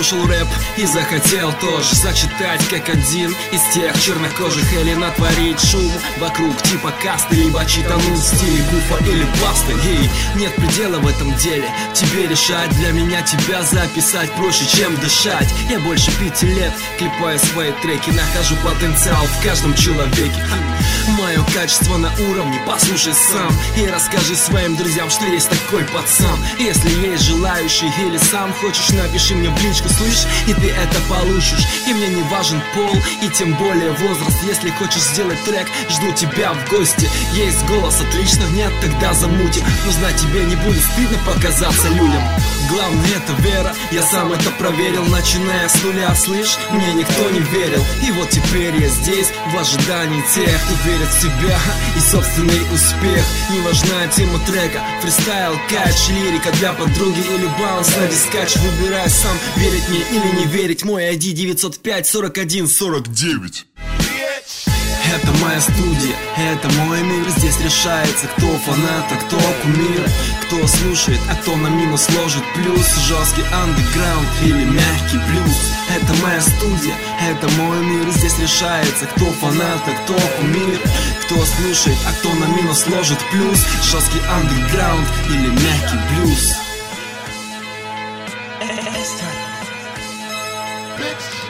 услышал рэп и захотел тоже зачитать как один из тех чернокожих, или натворить шум вокруг типа касты, либо читануть в стиле Гуфа или Басты. Ей нет предела в этом деле, тебе решать. Для меня тебя записать проще, чем дышать. Я больше 5 лет клепаю свои треки, нахожу потенциал в каждом человеке. Мое качество на уровне, послушай сам и расскажи своим друзьям, что есть такой пацан. Если есть желающий или сам хочешь, напиши мне в личку, слышь, и ты это получишь. И мне не важен пол и тем более возраст. Если хочешь сделать трек, жду тебя в гости. Есть голос, отлично, нет, тогда замутим. Но знать тебе не будет стыдно показаться людям. Главное это вера, я сам это проверил, начиная с нуля, слышь, мне никто не верил. И вот теперь я здесь, в ожидании тех, кто верит в себя и собственный успех. Не важна тема трека, фристайл, кач, лирика для подруги или баунс на дискач. Выбирай сам, верить мне или не верить. Мой ID 905 41 49. Это моя студия, это мой мир. Здесь решается, кто фанат, а кто кумир, кто слушает, а кто на минус ложит плюс. Жесткий андеграунд или мягкий блюз. Это моя студия, это мой мир. Здесь решается, кто фанат, а кто кумир, кто слушает, а кто на минус ложит плюс. Жесткий андеграунд или мягкий блюз.